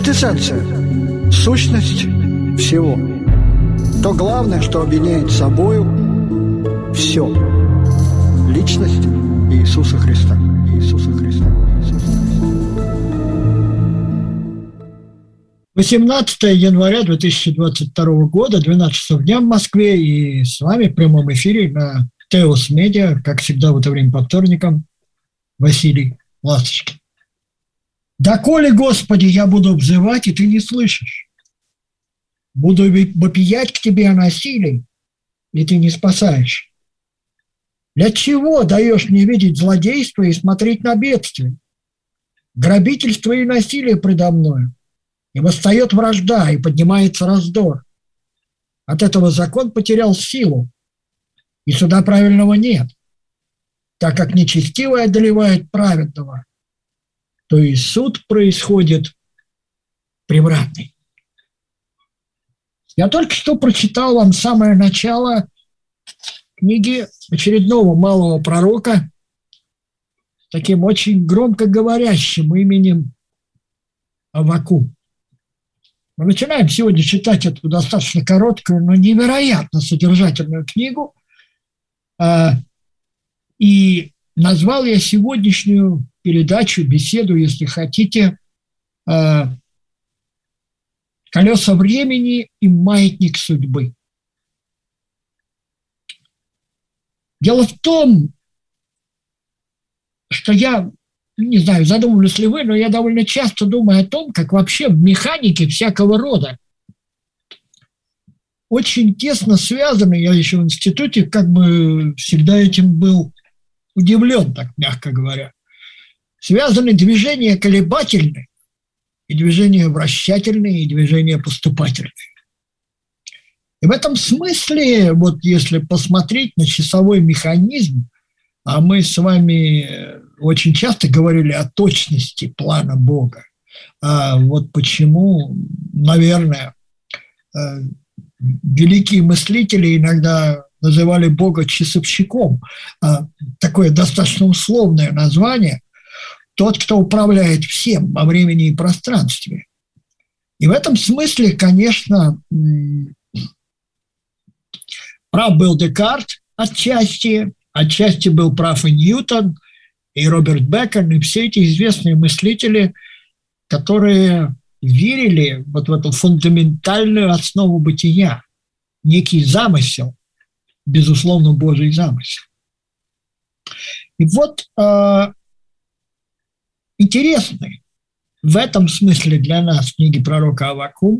квинтэссенция, сущность всего. То главное, что объединяет собою все. Личность Иисуса Христа. Иисуса Христа. Иисуса Христа. 18 января 2022 года, 12 часов дня в Москве, и с вами в прямом эфире на Теос Медиа, как всегда в это время по вторникам, Василий Ласточкин. «Доколе, Господи, я буду взывать, и Ты не слышишь? Буду вопиять к Тебе о насилии, и Ты не спасаешь. Для чего даешь мне видеть злодейство и смотреть на бедствие? Грабительство и насилие предо мною, и восстает вражда, и поднимается раздор. От этого закон потерял силу, и суда правильного нет. Так как нечестивый одолевает праведного, то и суд происходит превратный». Я только что прочитал вам самое начало книги очередного малого пророка с таким очень громкоговорящим именем Аввакум. Мы начинаем сегодня читать эту достаточно короткую, но невероятно содержательную книгу. И назвал я сегодняшнюю передачу, беседу, если хотите, «Колеса времени и маятник судьбы». Дело в том, что я, не знаю, задумывались ли вы, но я довольно часто думаю о том, как вообще в механике всякого рода очень тесно связаны, я еще в институте как бы всегда этим был удивлен, так мягко говоря, связаны движения колебательные, и движения вращательные, и движения поступательные. И в этом смысле, вот если посмотреть на часовой механизм, а мы с вами очень часто говорили о точности плана Бога, вот почему, наверное, великие мыслители иногда называли Бога часовщиком, такое достаточно условное название, тот, кто управляет всем во времени и пространстве. И в этом смысле, конечно, прав был Декарт отчасти был прав и Ньютон, и Роберт Бекон, и все эти известные мыслители, которые верили вот в эту фундаментальную основу бытия, некий замысел, безусловно, Божий замысел. И вот интересны в этом смысле для нас книги пророка Аввакум,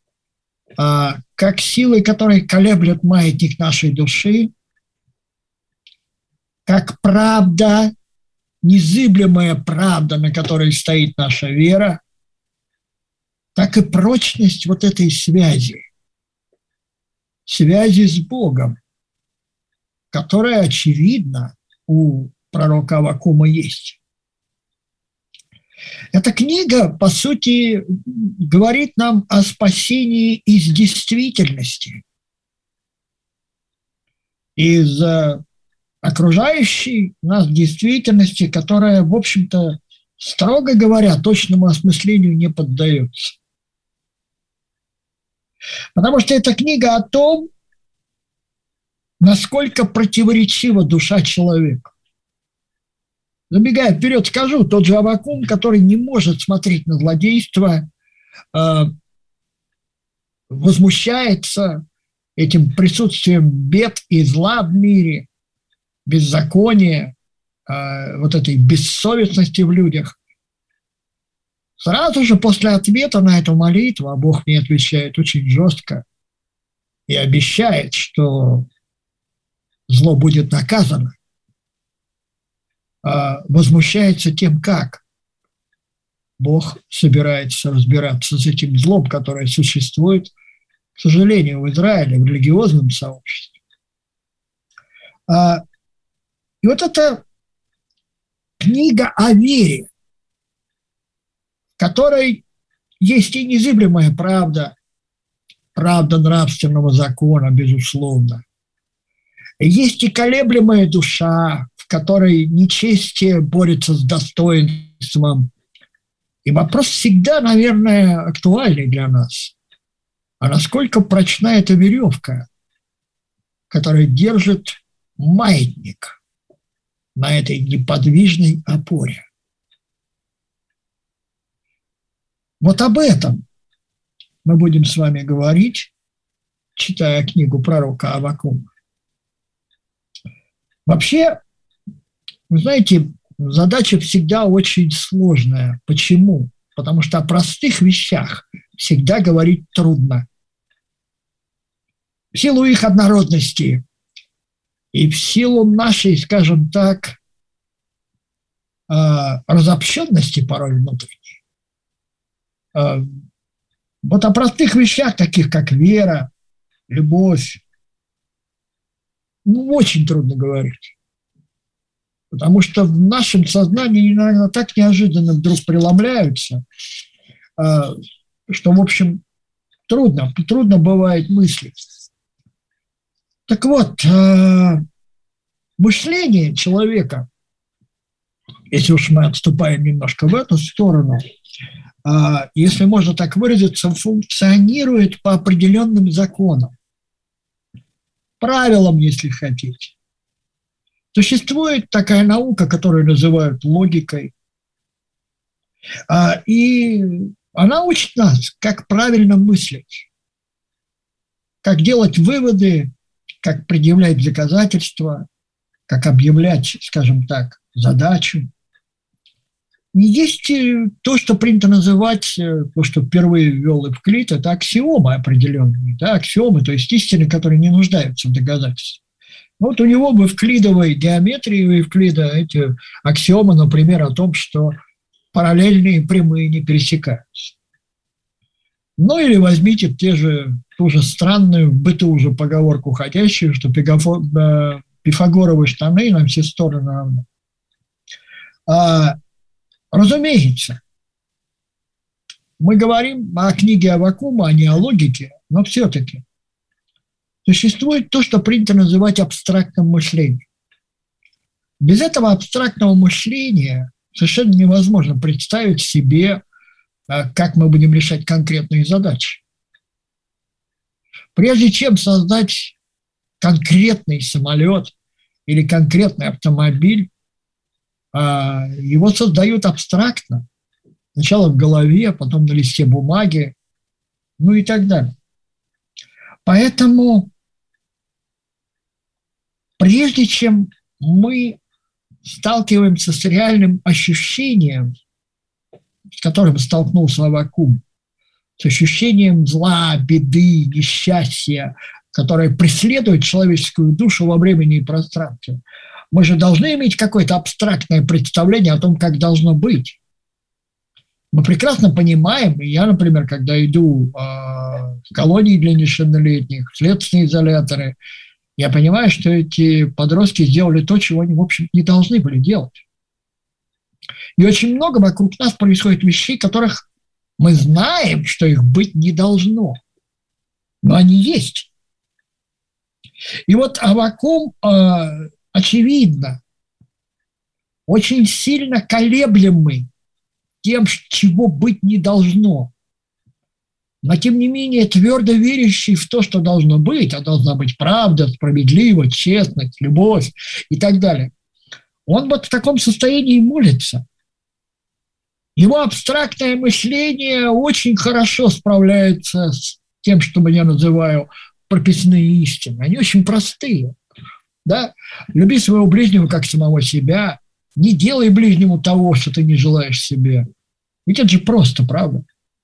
как силы, которые колеблют маятник нашей души, как правда, незыблемая правда, на которой стоит наша вера, так и прочность вот этой связи с Богом, которая, очевидно, у пророка Аввакума есть. Эта книга, по сути, говорит нам о спасении из действительности, из окружающей нас действительности, которая, в общем-то, строго говоря, точному осмыслению не поддается. Потому что эта книга о том, насколько противоречива душа человека. Забегая вперед, скажу, тот же Аввакум, который не может смотреть на злодейство, возмущается этим присутствием бед и зла в мире, беззакония, вот этой бессовестности в людях. Сразу же после ответа на эту молитву, а Бог мне отвечает очень жестко и обещает, что зло будет наказано, возмущается тем, как Бог собирается разбираться с этим злом, которое существует, к сожалению, в Израиле, в религиозном сообществе. И вот эта книга о вере, в которой есть и незыблемая правда, правда нравственного закона, безусловно. Есть и колеблемая душа, в которой нечестие борется с достоинством, И вопрос всегда, наверное, актуальный для нас. А насколько прочна эта веревка, которая держит маятник на этой неподвижной опоре? Вот об этом мы будем с вами говорить, читая книгу пророка Аввакума. Вообще, вы знаете, задача всегда очень сложная. Почему? Потому что о простых вещах всегда говорить трудно. В силу их однородности и в силу нашей, скажем так, разобщенности порой внутренней. Вот о простых вещах, таких как вера, любовь, очень трудно говорить. Потому что в нашем сознании иногда так неожиданно вдруг преломляются, что, в общем, трудно бывает мыслить. Так вот, мышление человека, если уж мы отступаем немножко в эту сторону, если можно так выразиться, функционирует по определенным законам, правилам, если хотите. Существует такая наука, которую называют логикой, и она учит нас, как правильно мыслить, как делать выводы, как предъявлять доказательства, как объявлять, скажем так, задачу. И есть то, что принято называть, то, что впервые ввел Эвклид, это аксиомы определенные, да, аксиомы, то есть истины, которые не нуждаются в доказательствах. Вот у него в эвклидовой геометрии, у Эвклида эти аксиомы, например, о том, что параллельные прямые не пересекаются. Ну или возьмите ту же странную, в быту уже поговорку ходящую, что пифагоровы штаны на все стороны равны. Разумеется, мы говорим о книге Аввакума, а не о логике, но все-таки существует то, что принято называть абстрактным мышлением. Без этого абстрактного мышления совершенно невозможно представить себе, как мы будем решать конкретные задачи. Прежде чем создать конкретный самолет или конкретный автомобиль, его создают абстрактно. Сначала в голове, потом на листе бумаги, ну и так далее. Поэтому прежде чем мы сталкиваемся с реальным ощущением, с которым столкнулся Аввакум, с ощущением зла, беды, несчастья, которое преследует человеческую душу во времени и пространстве, мы же должны иметь какое-то абстрактное представление о том, как должно быть. Мы прекрасно понимаем, и я, например, когда иду в колонии для несовершеннолетних, в следственные изоляторы, я понимаю, что эти подростки сделали то, чего они, в общем, не должны были делать. И очень много вокруг нас происходит вещей, которых мы знаем, что их быть не должно, но они есть. И вот Аввакум, очевидно, очень сильно колеблемый тем, чего быть не должно, но тем не менее твердо верящий в то, что должно быть, а должна быть правда, справедливость, честность, любовь и так далее. Он вот в таком состоянии молится. Его абстрактное мышление очень хорошо справляется с тем, что я называю прописные истины. Они очень простые. Да? Люби своего ближнего как самого себя. Не делай ближнему того, что ты не желаешь себе. Ведь это же просто, правда?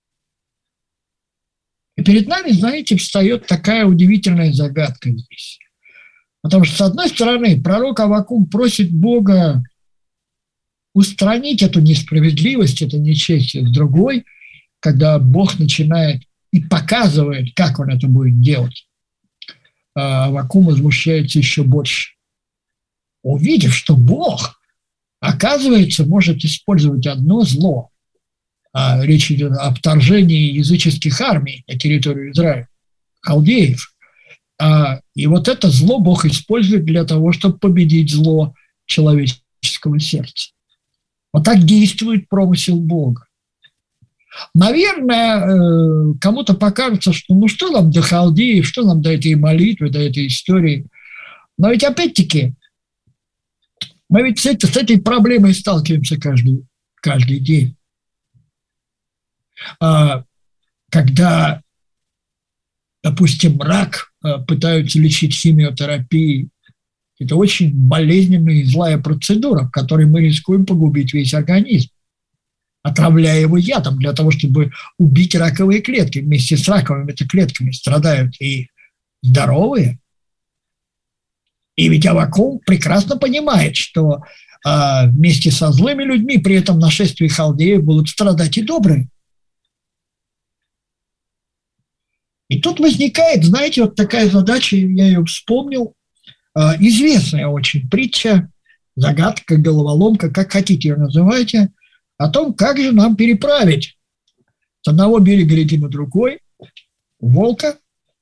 И перед нами, знаете, встает такая удивительная загадка здесь. Потому что, с одной стороны, пророк Аввакум просит Бога устранить эту несправедливость, это нечестие. С другой, когда Бог начинает и показывает, как он это будет делать, Аввакум возмущается еще больше. Увидев, что Бог, оказывается, может использовать одно зло. Речь идет о вторжении языческих армий на территорию Израиля, халдеев. И вот это зло Бог использует для того, чтобы победить зло человеческого сердца. Вот так действует промысел Бога. Наверное, кому-то покажется, что ну что нам до халдеев, что нам до этой молитвы, до этой истории. Но ведь опять-таки мы ведь с этой проблемой сталкиваемся каждый день. Когда, допустим, рак пытаются лечить химиотерапией, это очень болезненная и злая процедура, в которой мы рискуем погубить весь организм, отравляя его ядом для того, чтобы убить раковые клетки. Вместе с раковыми клетками страдают и здоровые. И ведь Аввакум прекрасно понимает, что вместе со злыми людьми при этом нашествии халдеев будут страдать и добрые. И тут возникает, знаете, вот такая задача, я ее вспомнил, известная очень притча, загадка, головоломка, как хотите ее называйте, о том, как же нам переправить с одного берега реки на другой волка,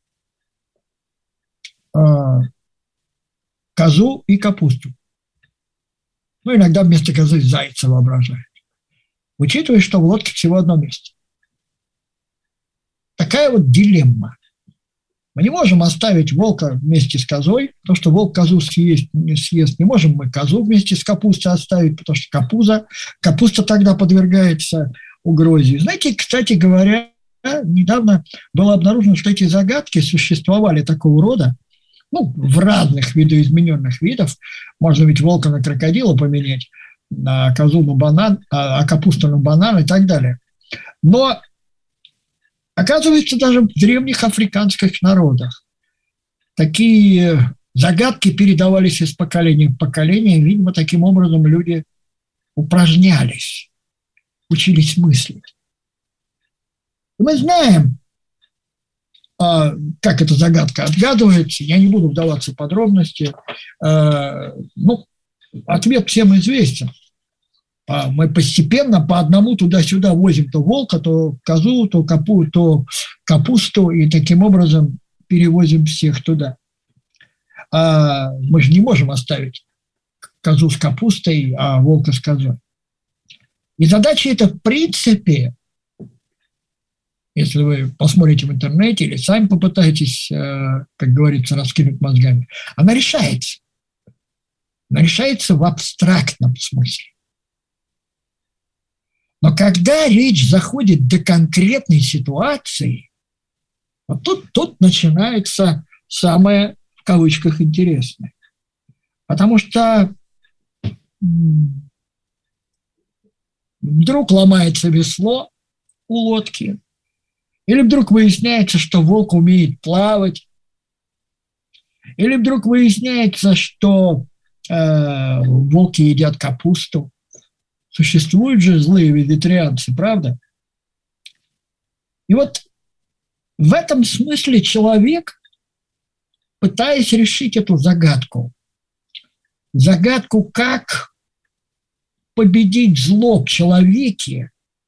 козу и капусту. Ну, иногда вместо козы зайца воображают. Учитывая, что в лодке всего одно место. Такая вот дилемма. Мы не можем оставить волка вместе с козой, потому что волк козу съест. Не можем мы козу вместе с капустой оставить, потому что капуста тогда подвергается угрозе. Знаете, кстати говоря, недавно было обнаружено, что эти загадки существовали такого рода, ну, в разных видоизмененных видов. Можно ведь волка на крокодила поменять, на козу на банан, а капусту на банан и так далее. Но оказывается, даже в древних африканских народах такие загадки передавались из поколения в поколение. Видимо, таким образом люди упражнялись, учились мыслить. Мы знаем, как эта загадка отгадывается. Я не буду вдаваться в подробности. Ну, ответ всем известен. Мы постепенно по одному туда-сюда возим то волка, то козу, то капусту, и таким образом перевозим всех туда. Мы же не можем оставить козу с капустой, а волка с козой. И задача эта, в принципе, если вы посмотрите в интернете или сами попытаетесь, как говорится, раскинуть мозгами, она решается. Она решается в абстрактном смысле. Но когда речь заходит до конкретной ситуации, вот тут начинается самое, в кавычках, интересное. Потому что вдруг ломается весло у лодки, или вдруг выясняется, что волк умеет плавать, или вдруг выясняется, что волки едят капусту. Существуют же злые вегетарианцы, правда? И вот в этом смысле человек, пытаясь решить эту загадку, как победить зло в человеке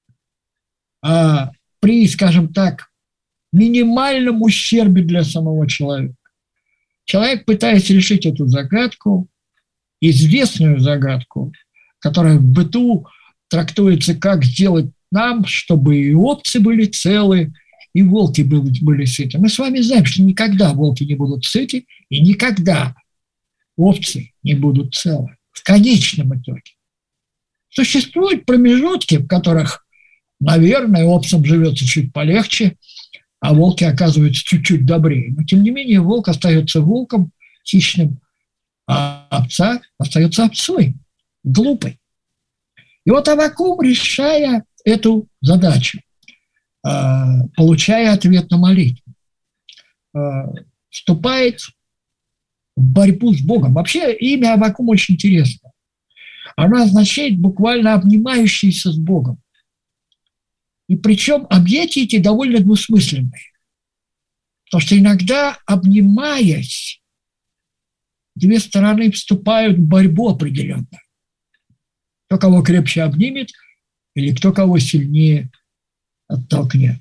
при, скажем так, минимальном ущербе для самого человека. Человек, пытаясь решить эту загадку, известную загадку, которая в быту трактуется, как сделать нам, чтобы и овцы были целы, и волки были сыты. Мы с вами знаем, что никогда волки не будут сыты, и никогда овцы не будут целы. В конечном итоге. Существуют промежутки, в которых, наверное, овцам живется чуть полегче, а волки оказываются чуть-чуть добрее. Но, тем не менее, волк остается волком хищным, а овца остается овцой, глупой. И вот Аввакум, решая эту задачу, получая ответ на молитву, вступает в борьбу с Богом. Вообще имя Аввакум очень интересно. Оно означает буквально обнимающийся с Богом. И причем объятия эти довольно двусмысленные. Потому что иногда, обнимаясь, две стороны вступают в борьбу определенную. Кто кого крепче обнимет или кто кого сильнее оттолкнет.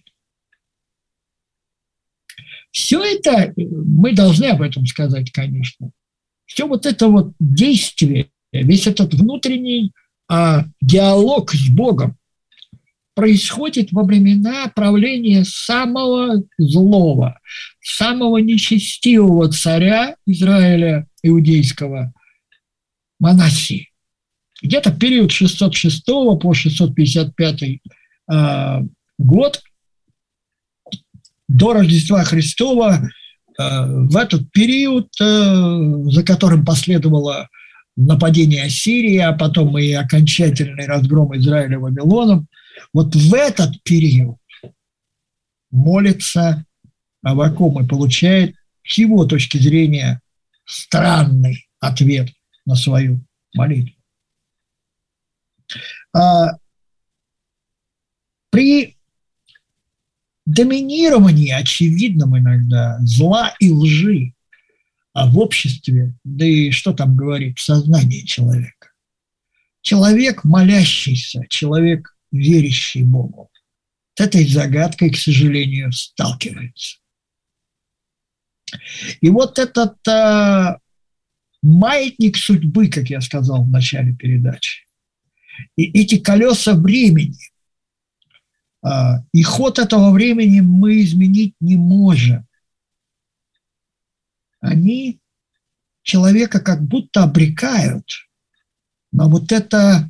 Все это, мы должны об этом сказать, конечно. Все вот это вот действие, весь этот внутренний диалог с Богом, происходит во времена правления самого злого, самого нечестивого царя Израиля иудейского Манассии. Где-то в период 606 по 655 год до Рождества Христова, в этот период, за которым последовало нападение Ассирии, а потом и окончательный разгром Израиля Вавилоном, вот в этот период молится Аввакум и получает, с его точки зрения, странный ответ на свою молитву. При доминировании, очевидном иногда, зла и лжи в обществе, да и что там говорить, в сознании человека, человек молящийся, человек верящий Богу, с этой загадкой, к сожалению, сталкивается. И вот этот маятник судьбы, как я сказал в начале передачи, и эти колеса времени, и ход этого времени мы изменить не можем. Они человека как будто обрекают на вот эту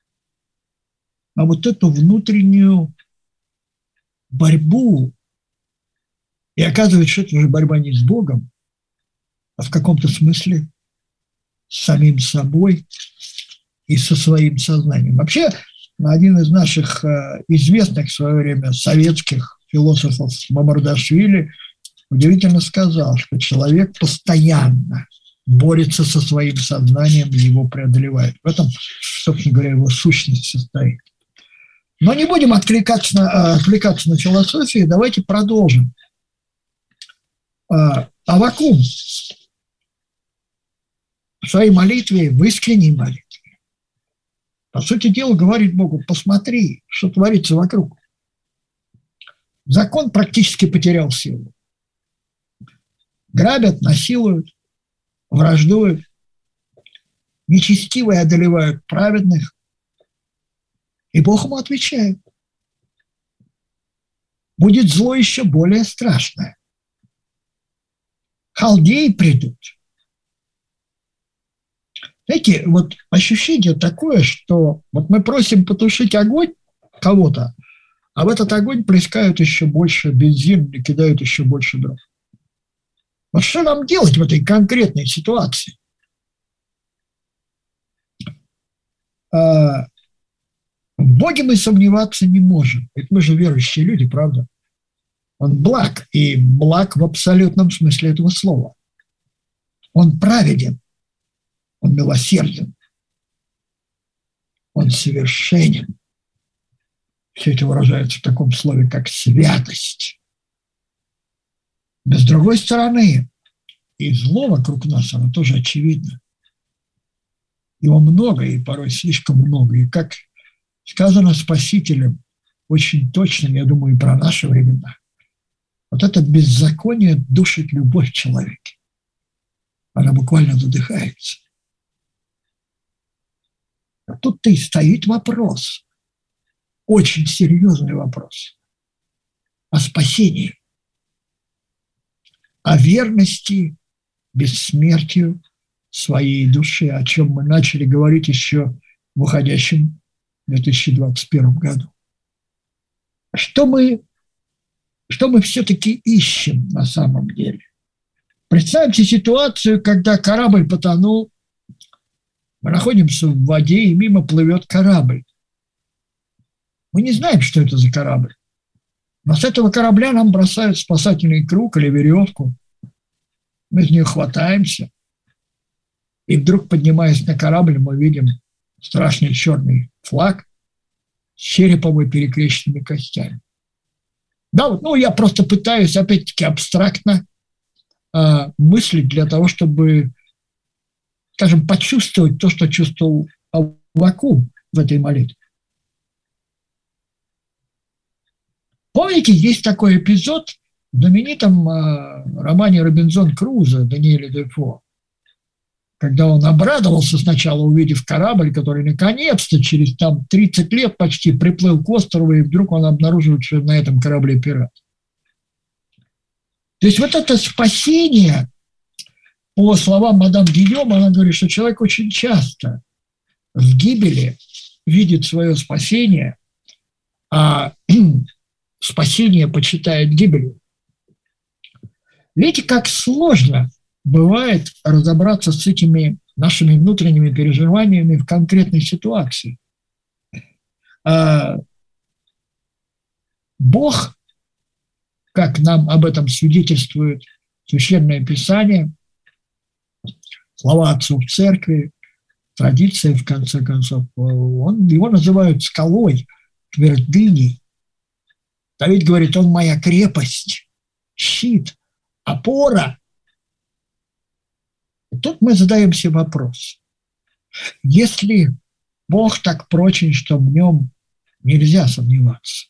внутреннюю борьбу. И оказывается, что это уже борьба не с Богом, а в каком-то смысле с самим собой и со своим сознанием. Вообще, один из наших известных в свое время советских философов Мамардашвили удивительно сказал, что человек постоянно борется со своим сознанием и его преодолевает. В этом, собственно говоря, его сущность состоит. Но не будем отвлекаться на философию, давайте продолжим. Аввакум в своей молитве, в искренней молитве, по сути дела, говорит Богу: посмотри, что творится вокруг. Закон практически потерял силу. Грабят, насилуют, враждуют, нечестивые одолевают праведных. И Бог ему отвечает: будет зло еще более страшное. Халдеи придут. Знаете, вот ощущение такое, что вот мы просим потушить огонь кого-то, а в этот огонь плескают еще больше бензин и кидают еще больше дров. Вот что нам делать в этой конкретной ситуации? В Боге мы сомневаться не можем. Ведь мы же верующие люди, правда? Он благ, и благ в абсолютном смысле этого слова. Он праведен, он милосерден, он совершенен. Все это выражается в таком слове, как святость. Но с другой стороны, и зло вокруг нас, оно тоже очевидно. Его много, и порой слишком много. И как сказано Спасителем, очень точно, я думаю, и про наши времена, вот это беззаконие душит любовь в человеке. Она буквально задыхается. А тут-то и стоит вопрос, очень серьезный вопрос о спасении, о верности бессмертию своей души, о чем мы начали говорить еще в уходящем 2021 году. Что мы все-таки ищем на самом деле? Представьте ситуацию, когда корабль потонул, мы находимся в воде, и мимо плывет корабль. Мы не знаем, что это за корабль. Но с этого корабля нам бросают спасательный круг или веревку. Мы из нее хватаемся. И вдруг, поднимаясь на корабль, мы видим страшный черный флаг с черепом и перекрещенными костями. Да, вот, я просто пытаюсь, опять-таки, абстрактно мыслить для того, чтобы, скажем, почувствовать то, что чувствовал Аввакум в этой молитве. Помните, есть такой эпизод в знаменитом романе «Робинзон Крузо» Даниэля Дефо, когда он обрадовался сначала, увидев корабль, который наконец-то через 30 лет почти приплыл к острову, и вдруг он обнаруживает, что на этом корабле пират. То есть вот это спасение, по словам мадам Гийом, она говорит, что человек очень часто в гибели видит свое спасение, а спасение почитает гибелью. Видите, как сложно бывает разобраться с этими нашими внутренними переживаниями в конкретной ситуации. Бог, как нам об этом свидетельствует Священное Писание, слова отцов церкви, традиция, в конце концов, его называют скалой, твердыней. Давид говорит, он моя крепость, щит, опора. И тут мы задаем себе вопрос. Если Бог так прочен, что в нем нельзя сомневаться,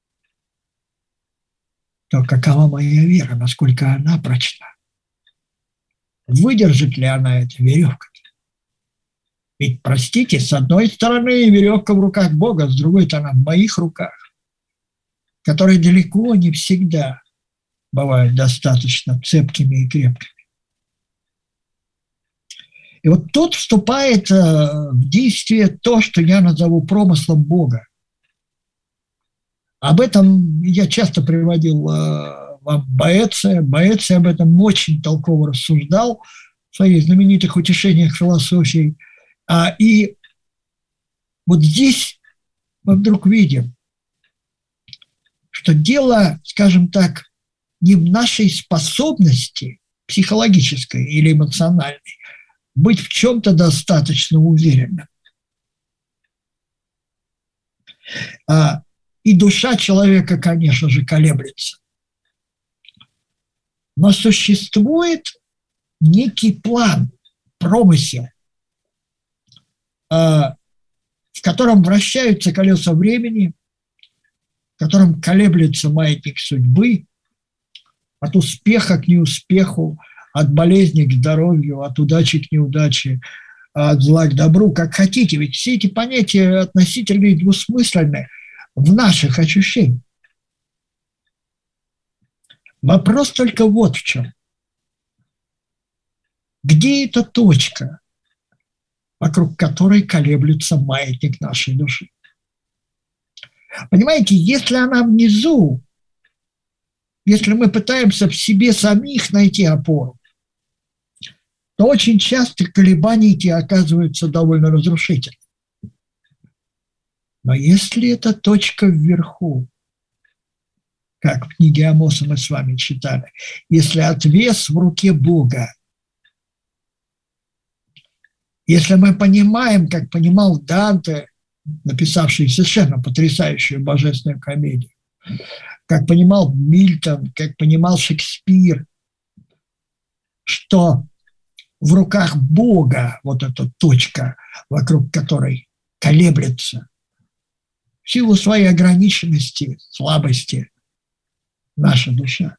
то какова моя вера, насколько она прочна? Выдержит ли она эту веревку? Ведь, простите, с одной стороны веревка в руках Бога, с другой стороны в моих руках, которые далеко не всегда бывают достаточно цепкими и крепкими. И вот тут вступает в действие то, что я назову промыслом Бога. Об этом я часто приводил вам Боэция. Боэция об этом очень толково рассуждал в своих знаменитых утешениях философии. И вот здесь мы вдруг видим, что дело, скажем так, не в нашей способности психологической или эмоциональной быть в чем-то достаточно уверенным. И душа человека, конечно же, колеблется. Но существует некий план, промысел, в котором вращаются колеса времени, в котором колеблется маятник судьбы, от успеха к неуспеху, от болезни к здоровью, от удачи к неудаче, от зла к добру, как хотите. Ведь все эти понятия относительно и двусмысленны в наших ощущениях. Вопрос только вот в чем. Где эта точка, вокруг которой колеблется маятник нашей души? Понимаете, если она внизу, если мы пытаемся в себе самих найти опору, то очень часто колебания эти оказываются довольно разрушительными. Но если эта точка вверху, как в книге Амоса мы с вами читали, если отвес в руке Бога, если мы понимаем, как понимал Данте, написавший совершенно потрясающую божественную комедию, как понимал Мильтон, как понимал Шекспир, что в руках Бога вот эта точка, вокруг которой колеблется в силу своей ограниченности, слабости наша душа.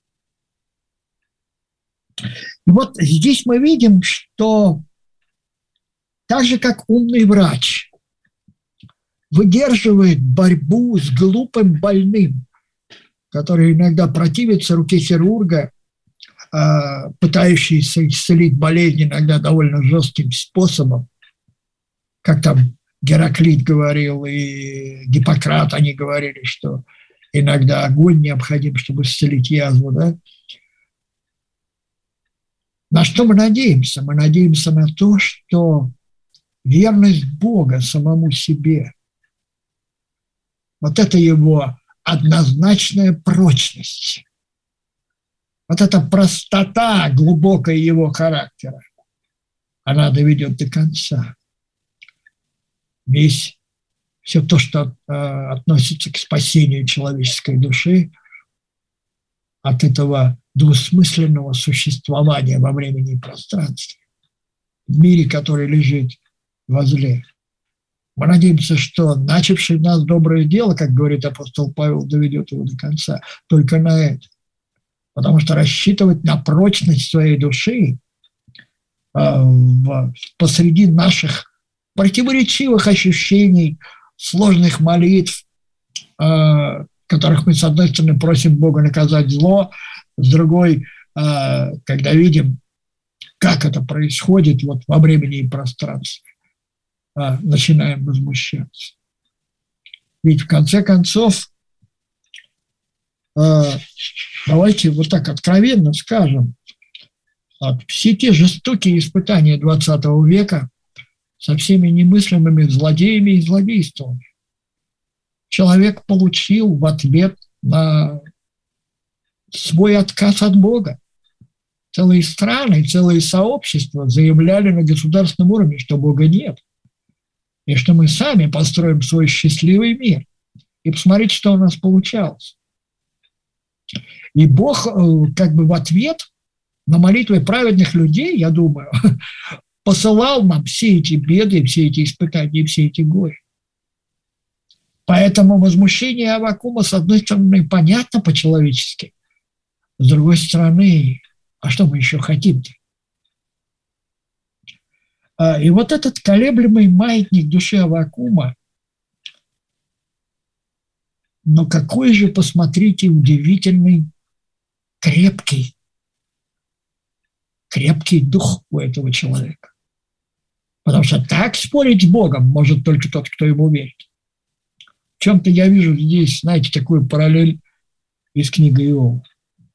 И вот здесь мы видим, что так же, как умный врач выдерживает борьбу с глупым больным, который иногда противится руке хирурга, пытающийся исцелить болезнь иногда довольно жестким способом, как там Гераклит говорил и Гиппократ, они говорили, что иногда огонь необходим, чтобы исцелить язву. Да? На что мы надеемся? Мы надеемся на то, что верность Бога самому себе, вот это его однозначная прочность, вот эта простота глубокая его характера, она доведет до конца. Все то, что относится к спасению человеческой души от этого двусмысленного существования во времени и пространстве, в мире, который лежит возле. Мы надеемся, что начавший в нас доброе дело, как говорит апостол Павел, доведет его до конца. Только на это. Потому что рассчитывать на прочность своей души посреди наших противоречивых ощущений, сложных молитв, которых мы, с одной стороны, просим Бога наказать зло, с другой, когда видим, как это происходит вот во времени и пространстве, начинаем возмущаться. Ведь в конце концов, давайте вот так откровенно скажем, все те жестокие испытания XX века со всеми немыслимыми злодеями и злодействами человек получил в ответ на свой отказ от Бога. Целые страны, целые сообщества заявляли на государственном уровне, что Бога нет, и что мы сами построим свой счастливый мир. И посмотрите, что у нас получалось. И Бог как бы в ответ на молитвы праведных людей, я думаю, посылал нам все эти беды, все эти испытания, все эти горе. Поэтому возмущение Аввакума, с одной стороны, понятно по-человечески, с другой стороны, а что мы еще хотим-то? И вот этот колеблемый маятник души Аввакума, но какой же, посмотрите, удивительный, крепкий дух у этого человека. Потому что так спорить с Богом может только тот, кто ему верит. В чем-то я вижу здесь, знаете, такую параллель из книги Иова.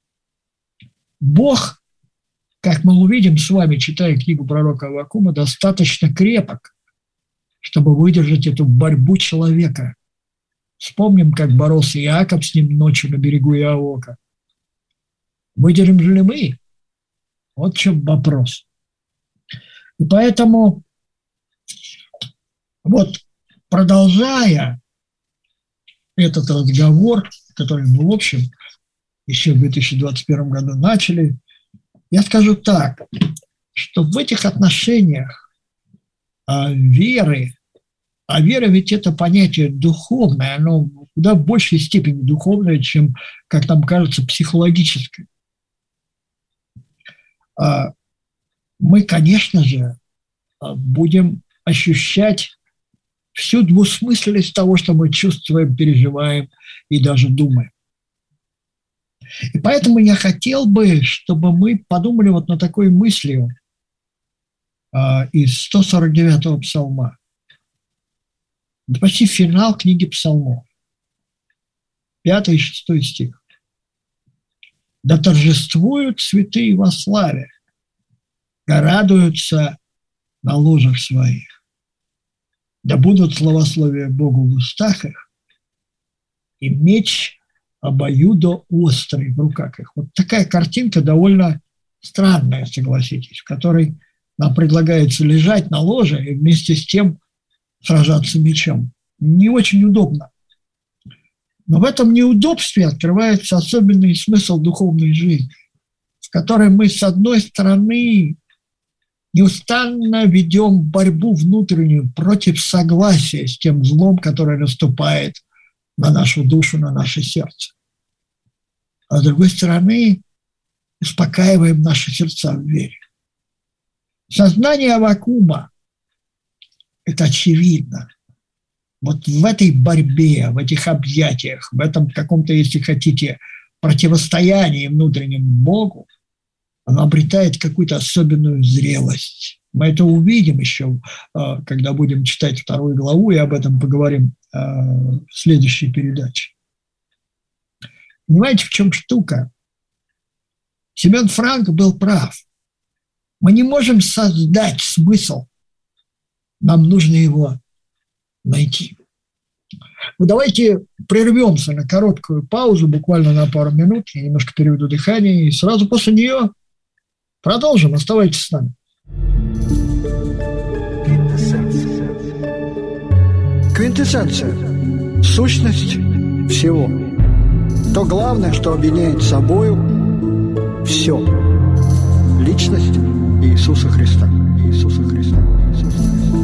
Бог, как мы увидим с вами, читая книгу пророка Аввакума, достаточно крепок, чтобы выдержать эту борьбу человека. Вспомним, как боролся Иаков с ним ночью на берегу Иаока. Выдержим ли мы? Вот в чем вопрос. И поэтому, вот продолжая этот разговор, который мы, в общем, еще в 2021 году начали, я скажу так, что в этих отношениях веры, а вера ведь это понятие духовное, оно куда в большей степени духовное, чем, как нам кажется, психологическое. Мы, конечно же, будем ощущать всю двусмысленность того, что мы чувствуем, переживаем и даже думаем. И поэтому я хотел бы, чтобы мы подумали вот над такой мыслью из 149-го псалма. Это почти финал книги псалмов. 5 и 6 стих. «Да торжествуют святые во славе, да радуются на ложах своих, да будут славословия Богу в устах их, и меч обоюдоострый в руках их». Вот такая картинка довольно странная, согласитесь, в которой нам предлагается лежать на ложе и вместе с тем сражаться мечом. Не очень удобно. Но в этом неудобстве открывается особенный смысл духовной жизни, в которой мы, с одной стороны, неустанно ведем борьбу внутреннюю против согласия с тем злом, которое наступает на нашу душу, на наше сердце. А с другой стороны, успокаиваем наши сердца в вере. Сознание Аввакума – это очевидно. Вот в этой борьбе, в этих объятиях, в этом каком-то, если хотите, противостоянии внутреннему Богу, оно обретает какую-то особенную зрелость. Мы это увидим еще, когда будем читать 2 главу, и об этом поговорим в следующей передаче. Понимаете, в чем штука? Семен Франк был прав. Мы не можем создать смысл. Нам нужно его найти. Ну, давайте прервемся на короткую паузу, буквально на пару минут. Я немножко переведу дыхание, и сразу после нее продолжим. Оставайтесь с нами. Квинтэссенция. Сущность всего. То главное, что объединяет собою все. Личность Иисуса Христа. Иисуса Христа. Иисуса Христа.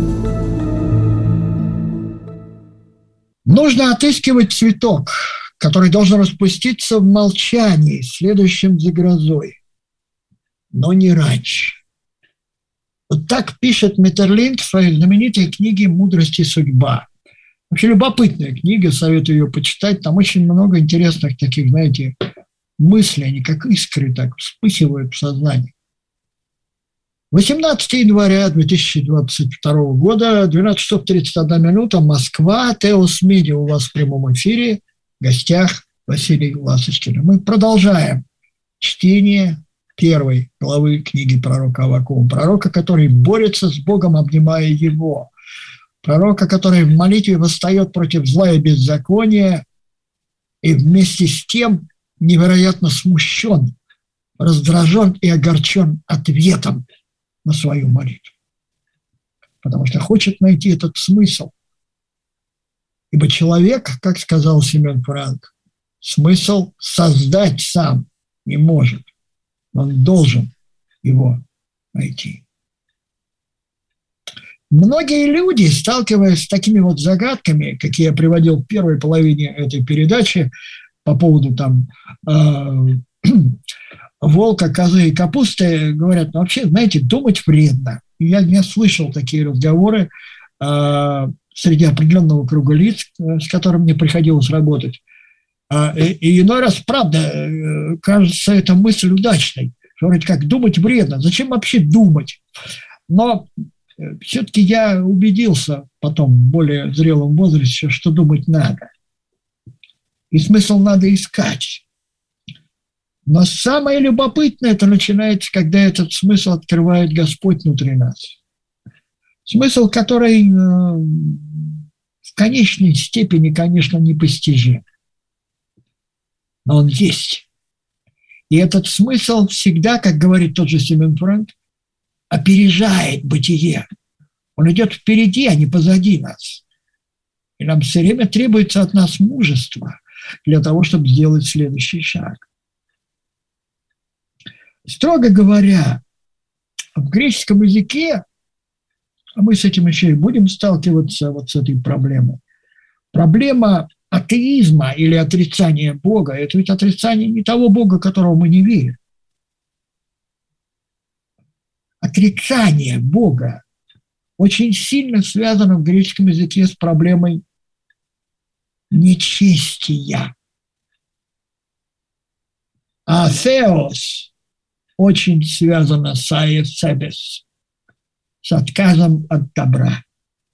Нужно отыскивать цветок, который должен распуститься в молчании, следующем за грозой, но не раньше. Вот так пишет Метерлинк в своей знаменитой книге «Мудрость и судьба». Вообще любопытная книга, советую ее почитать. Там очень много интересных таких, знаете, мыслей, они как искры так вспыхивают в сознании. 18 января 2022 года, 12 часов 31 минута, Москва, Теос Медиа у вас в прямом эфире, в гостях Василий Ласточкин. Мы продолжаем чтение первой главы книги пророка Аввакума, пророка, который борется с Богом, обнимая его, пророка, который в молитве восстает против зла и беззакония и вместе с тем невероятно смущен, раздражен и огорчен ответом на свою молитву, потому что хочет найти этот смысл. Ибо человек, как сказал Семен Франк, смысл создать сам не может, он должен его найти. Многие люди, сталкиваясь с такими вот загадками, какие я приводил в первой половине этой передачи по поводу там волка, козы и капусты, говорят, ну вообще, знаете, думать вредно. И я не слышал такие разговоры среди определенного круга лиц, с которым мне приходилось работать. И иной раз, правда, кажется, эта мысль удачной. Говорит, как думать вредно, зачем вообще думать? Но все-таки я убедился потом в более зрелом возрасте, что думать надо. И смысл надо искать. Но самое любопытное это начинается, когда этот смысл открывает Господь внутри нас. Смысл, который в конечной степени, конечно, непостижим. Но он есть. И этот смысл всегда, как говорит тот же Семен Франк, опережает бытие. Он идет впереди, а не позади нас. И нам все время требуется от нас мужество для того, чтобы сделать следующий шаг. Строго говоря, в греческом языке, а мы с этим еще и будем сталкиваться вот с этой проблемой, проблема атеизма или отрицания Бога – это ведь отрицание не того Бога, которого мы не верим. Отрицание Бога очень сильно связано в греческом языке с проблемой нечестия. А «theos» очень связано с «aesebes», с отказом от добра.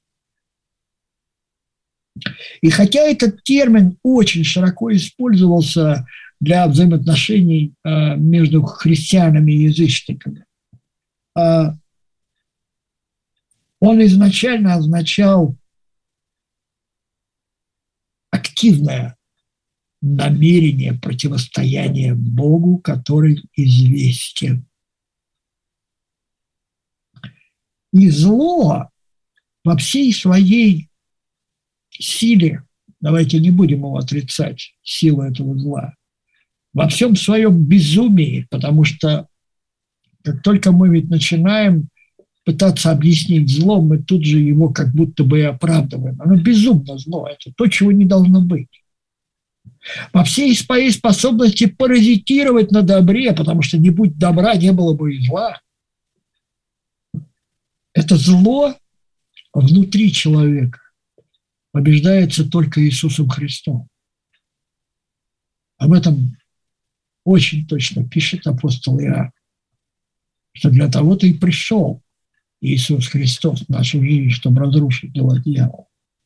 И хотя этот термин очень широко использовался для взаимоотношений между христианами и язычниками, он изначально означал активное намерение противостояния Богу, который известен. И зло во всей своей силе, давайте не будем его отрицать, силу этого зла, во всем своем безумии, потому что как только мы ведь начинаем пытаться объяснить зло, мы тут же его как будто бы и оправдываем. Оно безумно зло, это то, чего не должно быть. Во всей своей способности паразитировать на добре, потому что не будь добра, не было бы и зла. Это зло внутри человека побеждается только Иисусом Христом. Об этом очень точно пишет апостол Иоанн, что для того-то и пришел Иисус Христос в нашу жизнь, чтобы разрушить дела дьявола.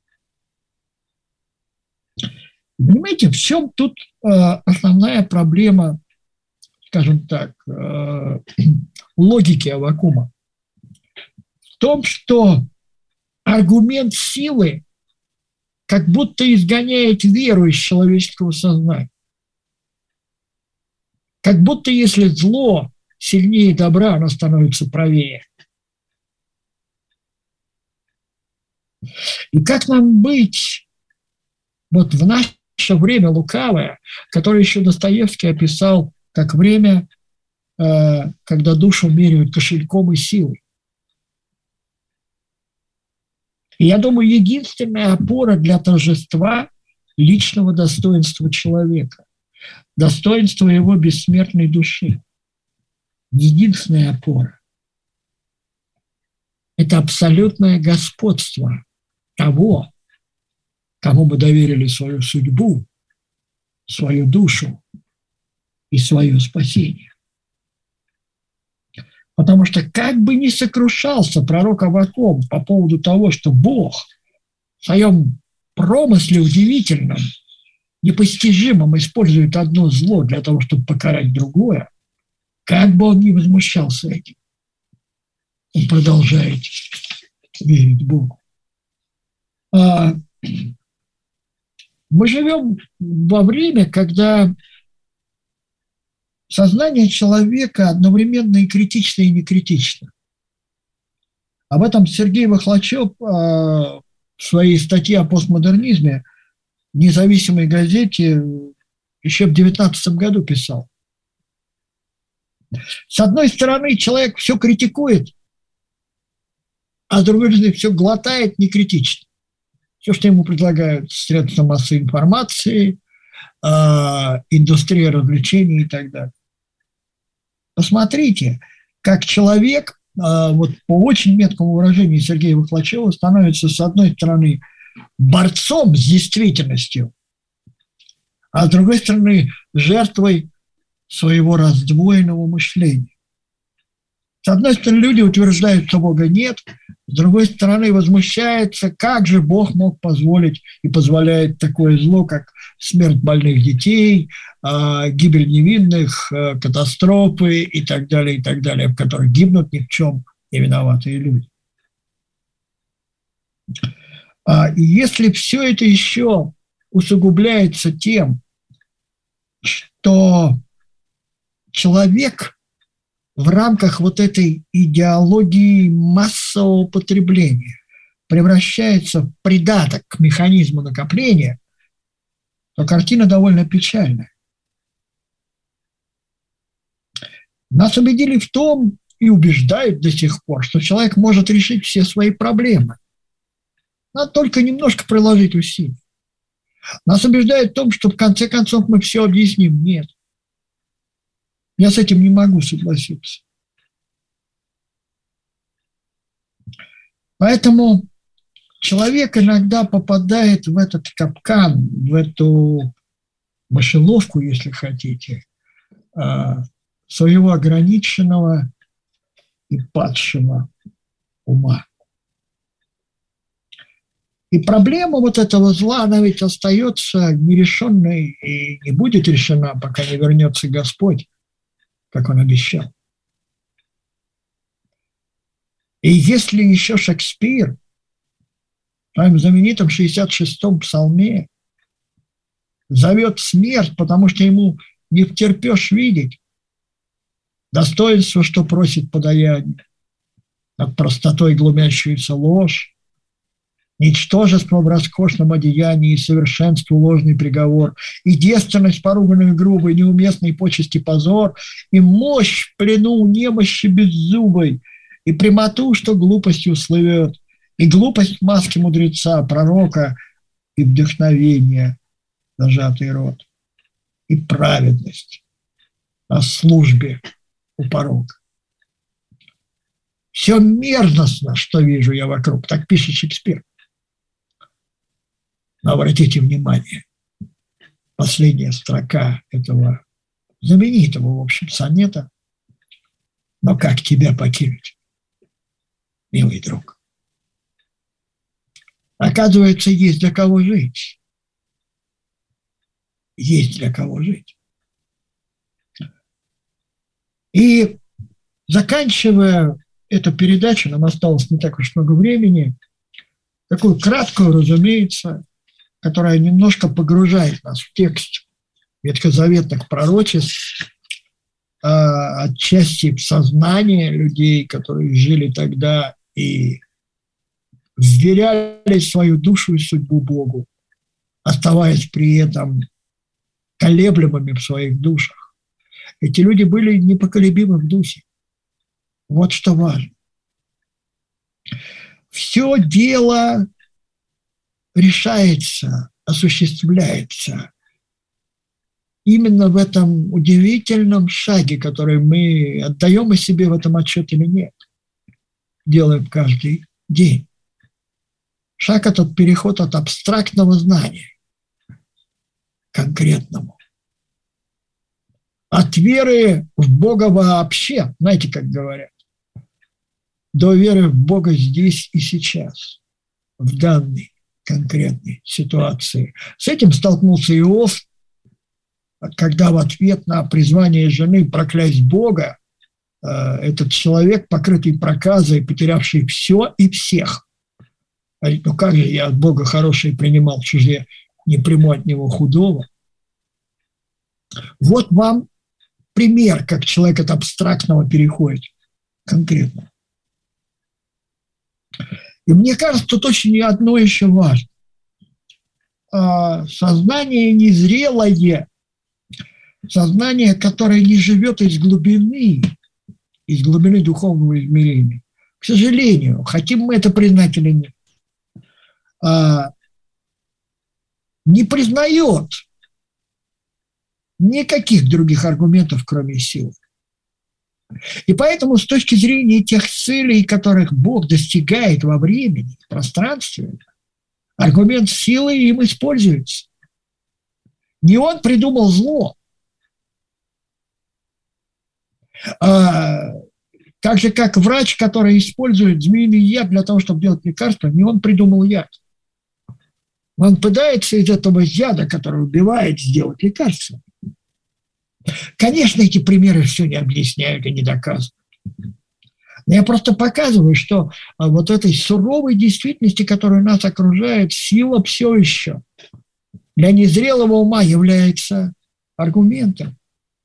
Понимаете, в чем тут основная проблема, скажем так, логики Аввакума? В том, что аргумент силы как будто изгоняет веру из человеческого сознания. Как будто если зло сильнее добра, оно становится правее. И как нам быть вот в наше время лукавое, которое еще Достоевский описал как время, когда душу меряют кошельком и силой? И я думаю, единственная опора для торжества личного достоинства человека, достоинства его бессмертной души, единственная опора Это абсолютное господство того, кому мы доверили свою судьбу, свою душу и свое спасение. Потому что как бы ни сокрушался пророк Аввакум по поводу того, что Бог в своем промысле удивительном, непостижимом использует одно зло для того, чтобы покарать другое, как бы он ни возмущался этим, он продолжает верить Богу. Мы живем во время, когда сознание человека одновременно и критично, и некритично. Об этом Сергей Вахлачев в своей статье о постмодернизме в независимой газете еще в 19 году писал. С одной стороны, человек все критикует, а с другой стороны, все глотает некритично. Все, что ему предлагают средства массовой информации, индустрия развлечений и так далее. Посмотрите, как человек, вот по очень меткому выражению Сергея Вахлачева, становится, с одной стороны, борцом с действительностью, а с другой стороны, жертвой своего раздвоенного мышления. С одной стороны, люди утверждают, что Бога нет, с другой стороны, возмущаются, как же Бог мог позволить и позволяет такое зло, как смерть больных детей, гибель невинных, катастрофы и так далее, в которых гибнут ни в чем не виноватые люди. И если все это еще усугубляется тем, что человек в рамках вот этой идеологии массового потребления превращается в придаток к механизму накопления, то картина довольно печальная. Нас убедили в том и убеждают до сих пор, что человек может решить все свои проблемы. Надо только немножко приложить усилий. Нас убеждают в том, что в конце концов мы все объясним. Нет. Я с этим не могу согласиться. Поэтому человек иногда попадает в этот капкан, в эту мышеловку, если хотите, своего ограниченного и падшего ума. И проблема вот этого зла, она ведь остается нерешенной и не будет решена, пока не вернется Господь, как он обещал. И если еще Шекспир в своем знаменитом 66-м псалме зовет смерть, потому что ему не втерпешь видеть достоинство, что просит подаяние, над простотой глумящуюся ложь, ничтожество в роскошном одеянии и совершенству ложный приговор, и девственность, поруганную грубой, неуместной почести позор, и мощь в плену немощи беззубой, и прямоту, что глупостью слывет, и глупость маски мудреца, пророка, и вдохновение, зажатый рот, и праведность на службе у порога. Все мерзостно, что вижу я вокруг, так пишет Шекспир. Но обратите внимание, последняя строка этого знаменитого, в общем, сонета. Но как тебя покинуть, милый друг? Оказывается, есть для кого жить. Есть для кого жить. И заканчивая эту передачу, нам осталось не так уж много времени, такую краткую, разумеется, которая немножко погружает нас в текст ветхозаветных пророчеств, отчасти в сознание людей, которые жили тогда и вверяли свою душу и судьбу Богу, оставаясь при этом колеблемыми в своих душах. Эти люди были непоколебимы в духе. Вот что важно. Все дело решается, осуществляется именно в этом удивительном шаге, который мы отдаем о себе в этом отчет или нет. делаем каждый день. Шаг этот – переход от абстрактного знания к конкретному. От веры в Бога вообще, знаете, как говорят, до веры в Бога здесь и сейчас, в данной конкретной ситуации. С этим столкнулся Иов, когда в ответ на призвание жены проклясть Бога, этот человек, покрытый проказой, потерявший все и всех, говорит: ну как же я от Бога хорошее принимал, чужие не приму от него худого. Вот вам пример, как человек от абстрактного переходит конкретно. И мне кажется, тут очень одно еще важно. Сознание незрелое, сознание, которое не живет из глубины духовного измерения. К сожалению, хотим мы это признать или нет, не признает никаких других аргументов, кроме силы. И поэтому с точки зрения тех целей, которых Бог достигает во времени, в пространстве, аргумент силы им используется. Не он придумал зло. Так же, как врач, который использует змеиный яд для того, чтобы делать лекарство, не он придумал яд. Он пытается из этого яда, который убивает, сделать лекарство. Конечно, эти примеры все не объясняют и не доказывают. Но я просто показываю, что вот этой суровой действительности, которая нас окружает, сила все еще для незрелого ума является аргументом.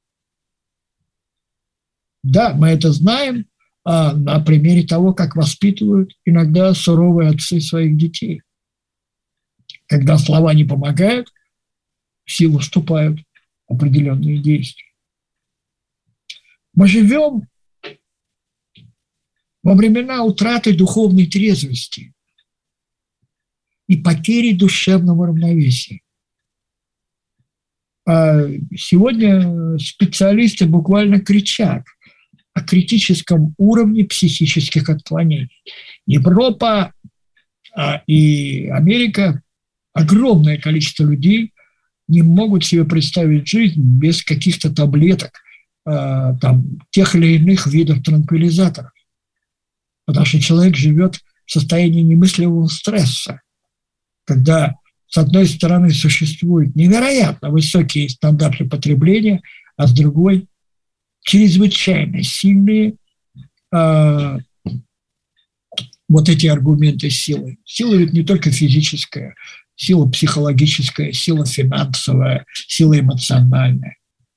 Да, мы это знаем на примере того, как воспитывают иногда суровые отцы своих детей. Когда слова не помогают, в силу вступают определенные действия. Мы живем во времена утраты духовной трезвости и потери душевного равновесия. Сегодня специалисты буквально кричат о критическом уровне психических отклонений. Европа и Америка, огромное количество людей не могут себе представить жизнь без каких-то таблеток, тех или иных видов транквилизаторов. Потому что человек живет в состоянии немыслимого стресса, когда, с одной стороны, существуют невероятно высокие стандарты потребления, а с другой – чрезвычайно сильные вот эти аргументы силы. Сила ведь не только физическая, сила психологическая, сила финансовая, сила эмоциональная.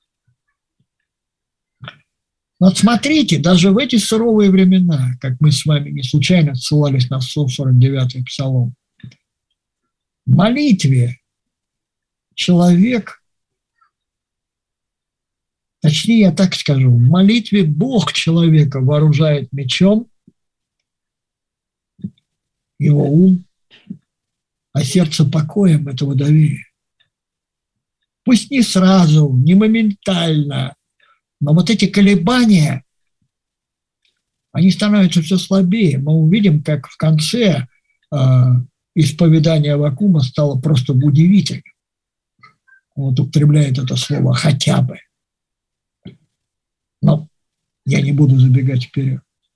Вот смотрите, даже в эти суровые времена, как мы с вами не случайно ссылались на 149-й псалом, в молитве человек, точнее, я так скажу, в молитве Бог человека вооружает мечом, его ум, а сердце покоем этого доверия. Пусть не сразу, не моментально, но вот эти колебания, они становятся все слабее. Мы увидим, как в конце исповедание Аввакума стало просто удивительным. Он употребляет это слово «хотя бы». Но я не буду забегать вперед.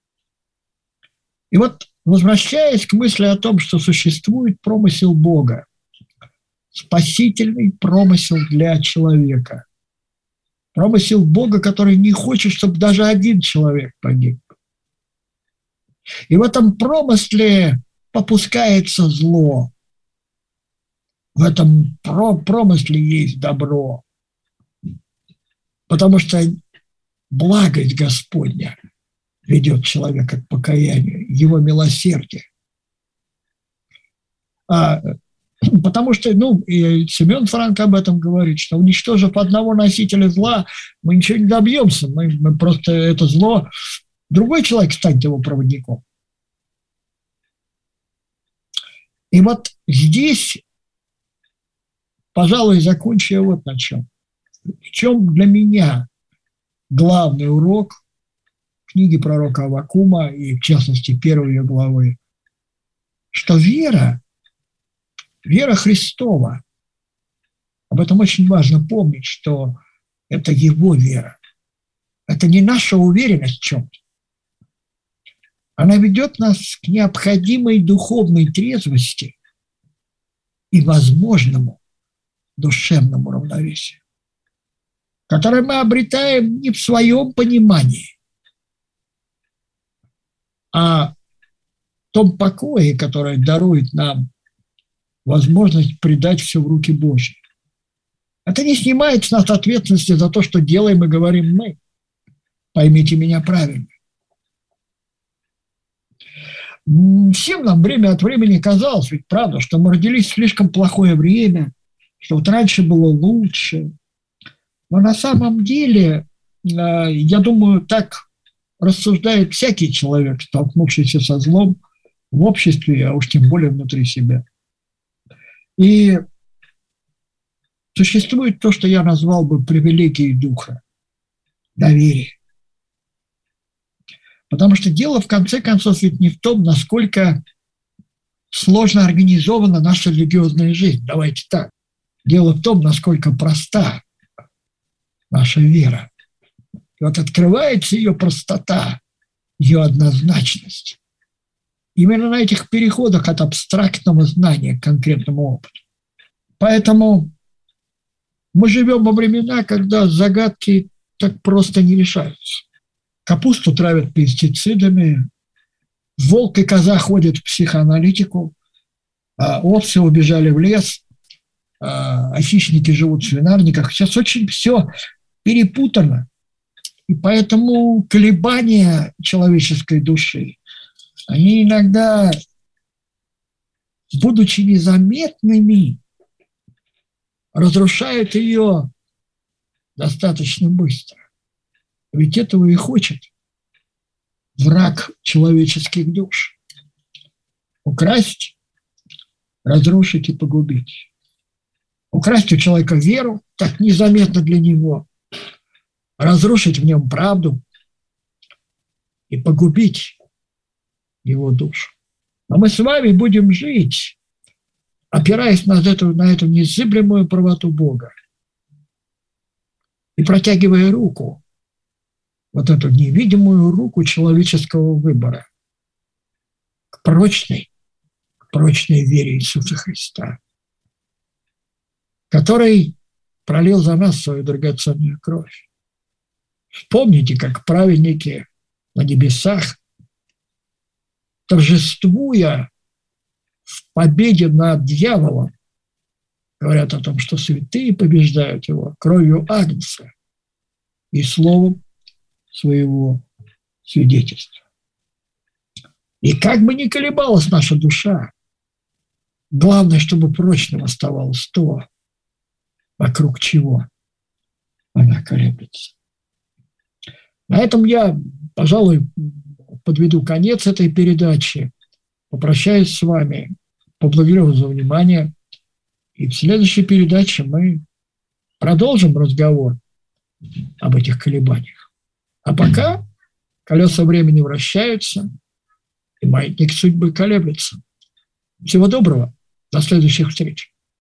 И вот, возвращаясь к мысли о том, что существует промысел Бога, спасительный промысел для человека, промысел Бога, который не хочет, чтобы даже один человек погиб. И в этом промысле попускается зло. В этом промысле есть добро. Потому что благость Господня ведет человека к покаянию, его милосердие. Потому что, и Семен Франк об этом говорит, что уничтожив одного носителя зла, мы ничего не добьемся, мы просто это зло, другой человек станет его проводником. И вот здесь, пожалуй, закончу я вот на чем. В чем для меня главный урок, книги пророка Аввакума, и в частности первой ее главы, что вера Христова, об этом очень важно помнить, что это Его вера. Это не наша уверенность в чем-то. Она ведет нас к необходимой духовной трезвости и возможному душевному равновесию, которое мы обретаем не в своем понимании, а в том покое, который дарует нам возможность предать все в руки Божьи. Это не снимает с нас ответственности за то, что делаем и говорим мы. Поймите меня правильно. Всем нам время от времени казалось, ведь правда, что мы родились в слишком плохое время, что вот раньше было лучше. Но на самом деле, я думаю, так рассуждает всякий человек, столкнувшийся со злом в обществе, а уж тем более внутри себя. И существует то, что я назвал бы привилегией духа – доверие. Потому что дело, в конце концов, ведь не в том, насколько сложно организована наша религиозная жизнь. Давайте так. Дело в том, насколько проста наша вера. И вот открывается ее простота, ее однозначность. Именно на этих переходах от абстрактного знания к конкретному опыту. Поэтому мы живем во времена, когда загадки так просто не решаются. Капусту травят пестицидами, волк и коза ходят в психоаналитику, овцы убежали в лес, а хищники живут в свинарниках. Сейчас очень все перепутано. И поэтому колебания человеческой души, они иногда, будучи незаметными, разрушают ее достаточно быстро. Ведь этого и хочет враг человеческих душ. Украсть, разрушить и погубить. Украсть у человека веру, так незаметно для него, разрушить в нем правду и погубить его душу. Но мы с вами будем жить, опираясь на эту незыблемую правоту Бога и протягивая руку, вот эту невидимую руку человеческого выбора к прочной вере Иисуса Христа, который пролил за нас свою драгоценную кровь. Вспомните, как праведники на небесах, торжествуя в победе над дьяволом, говорят о том, что святые побеждают его кровью Агнца и словом своего свидетельства. И как бы ни колебалась наша душа, главное, чтобы прочным оставалось то, вокруг чего она колеблется. На этом я, пожалуй, подведу конец этой передачи. Попрощаюсь с вами, поблагодарю за внимание. И в следующей передаче мы продолжим разговор об этих колебаниях. А пока колеса времени вращаются, и маятник судьбы колеблется. Всего доброго. До следующих встреч.